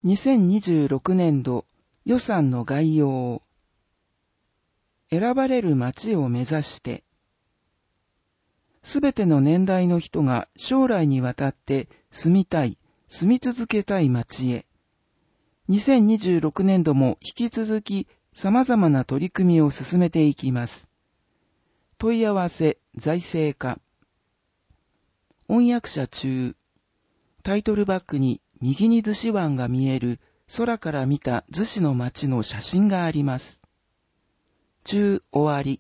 2026年度予算の概要。選ばれる町を目指して、すべての年代の人が将来にわたって住みたい、住み続けたい町へ。2026年度も引き続き様々な取り組みを進めていきます。問い合わせ、財政課。翻訳者中。タイトルバックに右に逗子湾が見える空から見た逗子の町の写真があります。中終わり。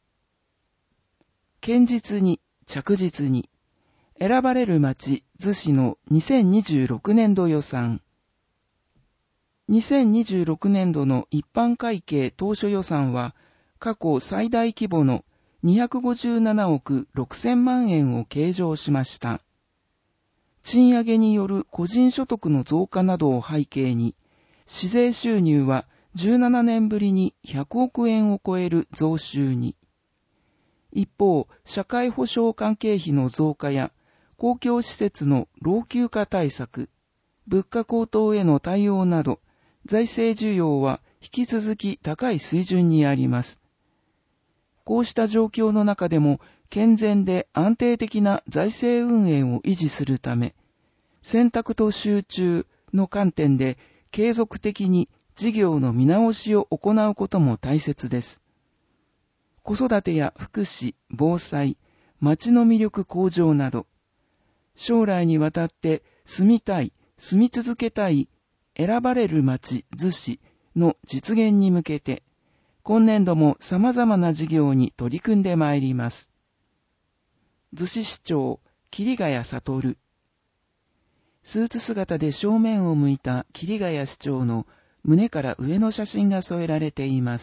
堅実に、着実に。選ばれる町、逗子の2026年度予算。2026年度の一般会計当初予算は、過去最大規模の257億6000万円を計上しました。賃上げによる個人所得の増加などを背景に、市税収入は17年ぶりに100億円を超える増収に。一方、社会保障関係費の増加や公共施設の老朽化対策、物価高騰への対応など、財政需要は引き続き高い水準にあります。こうした状況の中でも、健全で安定的な財政運営を維持するため、選択と集中の観点で継続的に事業の見直しを行うことも大切です。子育てや福祉、防災、町の魅力向上など、将来にわたって住みたい、住み続けたい、選ばれる町、逗子の実現に向けて、今年度も様々な事業に取り組んでまいります。逗子市長、桐ヶ谷悟。スーツ姿で正面を向いた桐ヶ谷市長の胸から上の写真が添えられています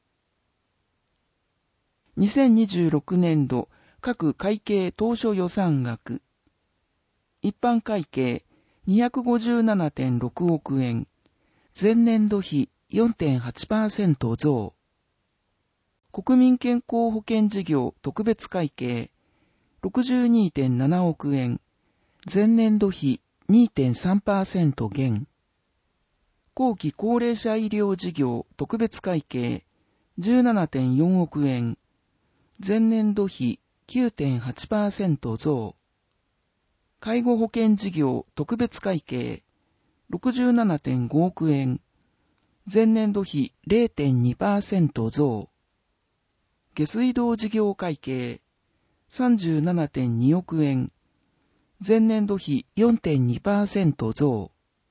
。2026年度各会計当初予算額。一般会計 257.6 億円。前年度比 4.8% 増。国民健康保険事業特別会計 62.7 億円。前年度比 2.3% 減。後期高齢者医療事業特別会計 17.4 億円。前年度比 9.8% 増。介護保険事業特別会計 67.5 億円。前年度比 0.2% 増。下水道事業会計 37.2 億円。前年度比 4.2% 増。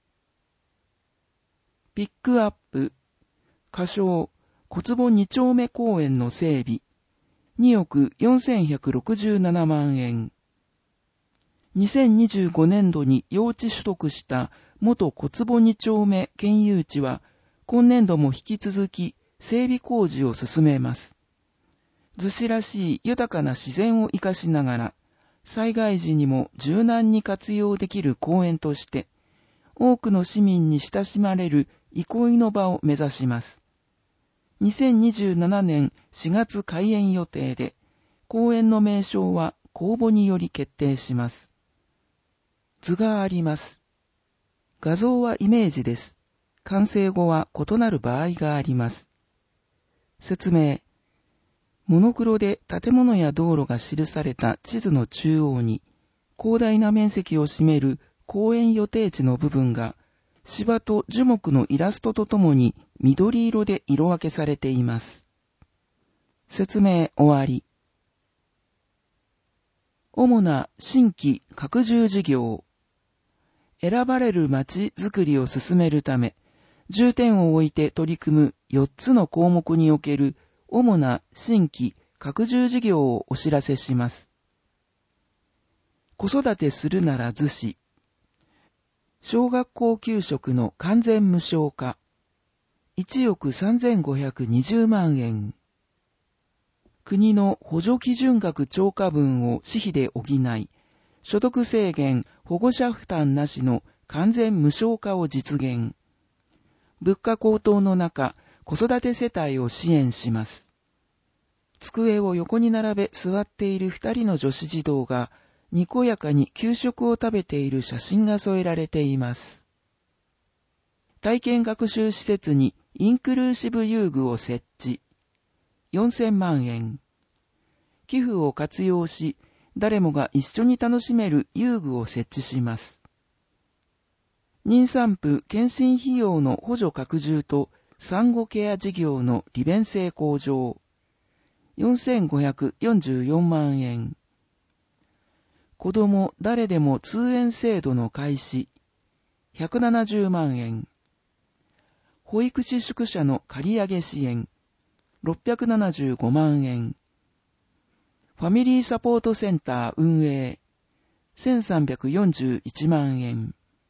ピックアップ、仮称、小坪2丁目公園の整備、2億4167万円。2025年度に用地取得した元小坪2丁目県有地は、今年度も引き続き整備工事を進めます。逗子らしい豊かな自然を生かしながら、災害時にも柔軟に活用できる公園として、多くの市民に親しまれる憩いの場を目指します。2027年4月開園予定で、公園の名称は公募により決定します。図があります。画像はイメージです。完成後は異なる場合があります。説明。モノクロで建物や道路が記された地図の中央に、広大な面積を占める公園予定地の部分が、芝と樹木のイラストとともに緑色で色分けされています。説明終わり。主な新規拡充事業。選ばれる街づくりを進めるため、重点を置いて取り組む4つの項目における主な新規拡充事業をお知らせします。子育てするなら逗子。小学校給食の完全無償化。1億3520万円。国の補助基準額超過分を私費で補い、所得制限、保護者負担なしの完全無償化を実現。物価高騰の中、子育て世帯を支援します。机を横に並べ座っている2人の女子児童が、にこやかに給食を食べている写真が添えられています。 体験学習施設にインクルーシブ遊具を設置。4000万円。寄付を活用し、誰もが一緒に楽しめる遊具を設置します。妊産婦検診費用の補助拡充と産後ケア事業の利便性向上。4544万円。子ども誰でも通園制度の開始。170万円。保育士宿舎の借り上げ支援。675万円。ファミリーサポートセンター運営。1341万円。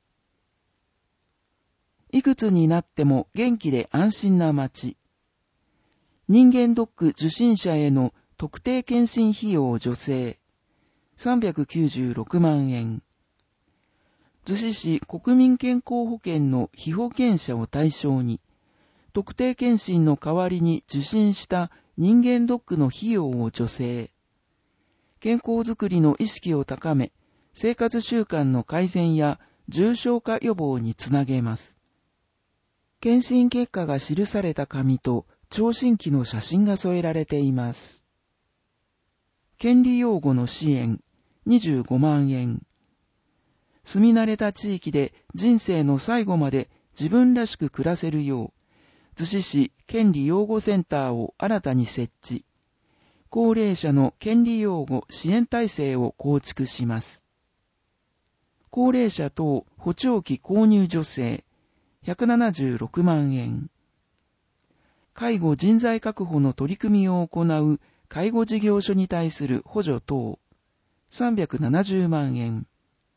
いくつになっても元気で安心な街。人間ドック受診者への特定検診費用助成。396万円。逗子市国民健康保険の被保険者を対象に、特定検診の代わりに受診した人間ドックの費用を助成。健康づくりの意識を高め、生活習慣の改善や重症化予防につなげます。検診結果が記された紙と聴診器の写真が添えられています。権利擁護の支援、25万円。住み慣れた地域で人生の最後まで自分らしく暮らせるよう、逗子市権利擁護センターを新たに設置。高齢者の権利擁護支援体制を構築します。高齢者等補聴器購入助成、176万円。介護人材確保の取り組みを行う介護事業所に対する補助等、370万円。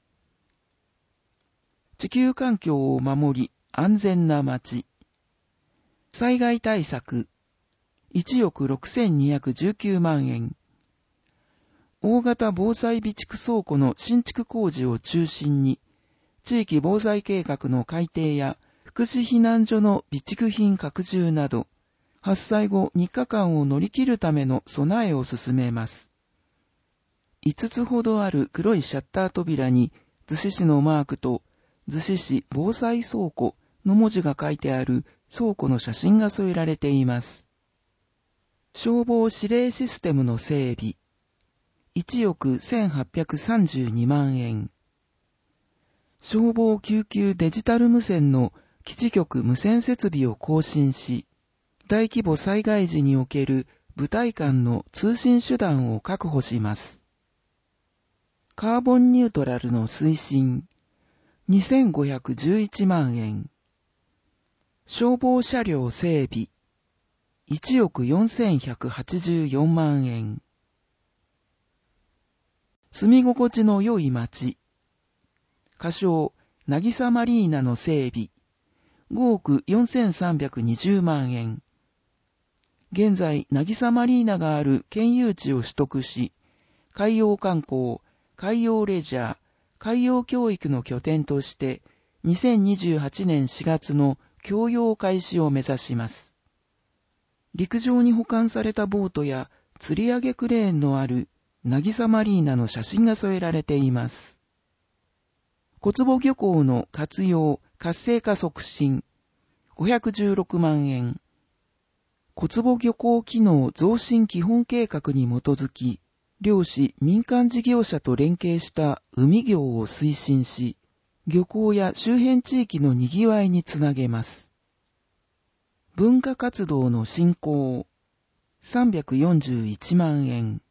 地球環境を守り安全な街。災害対策、1億6219万円。大型防災備蓄倉庫の新築工事を中心に、地域防災計画の改定や福祉避難所の備蓄品拡充など、発災後3日間を乗り切るための備えを進めます。5つほどある黒いシャッター扉に、逗子市のマークと、逗子市防災倉庫の文字が書いてある倉庫の写真が添えられています。消防指令システムの整備。1億1832万円。消防救急デジタル無線の基地局無線設備を更新し、大規模災害時における部隊間の通信手段を確保します。カーボンニュートラルの推進。2511万円。消防車両整備。1億4184万円。住み心地の良い街。仮称、なぎさマリーナの整備。5億4320万円。現在、なぎさマリーナがある県有地を取得し、海洋観光、海洋レジャー、海洋教育の拠点として、2028年4月の供用開始を目指します。陸上に保管されたボートや吊り上げクレーンのあるなぎさマリーナの写真が添えられています。小坪漁港の活用、活性化促進、516万円。小坪漁港機能増進基本計画に基づき、漁師、民間事業者と連携した海業を推進し、漁港や周辺地域のにぎわいにつなげます。文化活動の振興、341万円。